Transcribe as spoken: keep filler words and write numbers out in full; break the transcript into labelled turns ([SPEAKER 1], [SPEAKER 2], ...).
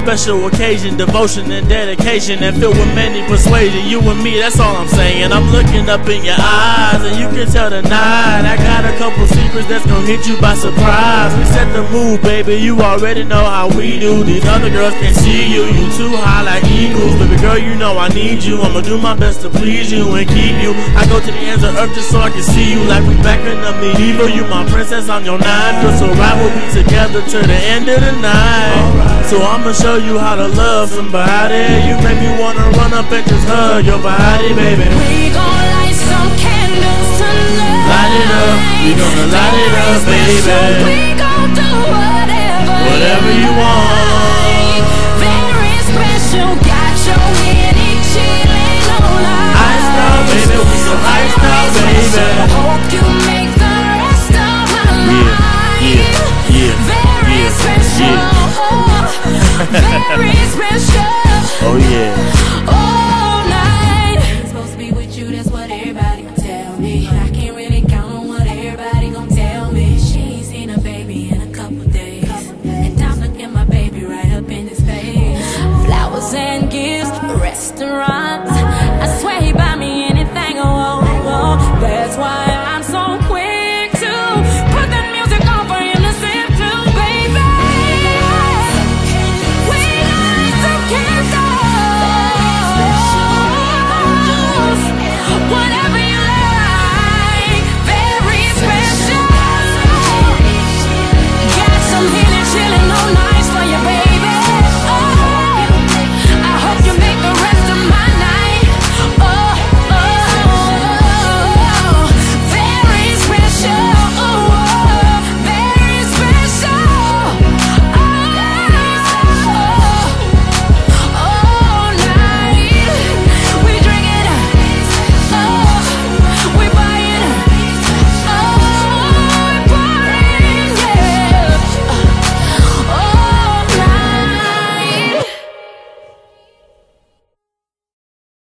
[SPEAKER 1] special occasion, devotion and dedication, and filled with many persuasion. You and me, that's all I'm saying. I'm looking up in your eyes, and you can tell tonight I got a couple secrets that's gonna hit you by surprise. We set the mood, baby, you already know how we do. These other girls can't see you, you too high like eagles. Baby girl, you know I need you. I'ma do my best to please you and keep you. I go to the ends of earth just so I can see you, like we back in the medieval. You my princess, I'm your nine. Feel so right, we'll be together to the end of the night. So I'ma show you how to love somebody. You make me wanna run up and just hug your body, baby.
[SPEAKER 2] We gon' light some candles tonight.
[SPEAKER 1] Light it up, we gonna light it up, baby.
[SPEAKER 2] So we gon' do whatever,
[SPEAKER 1] whatever you want.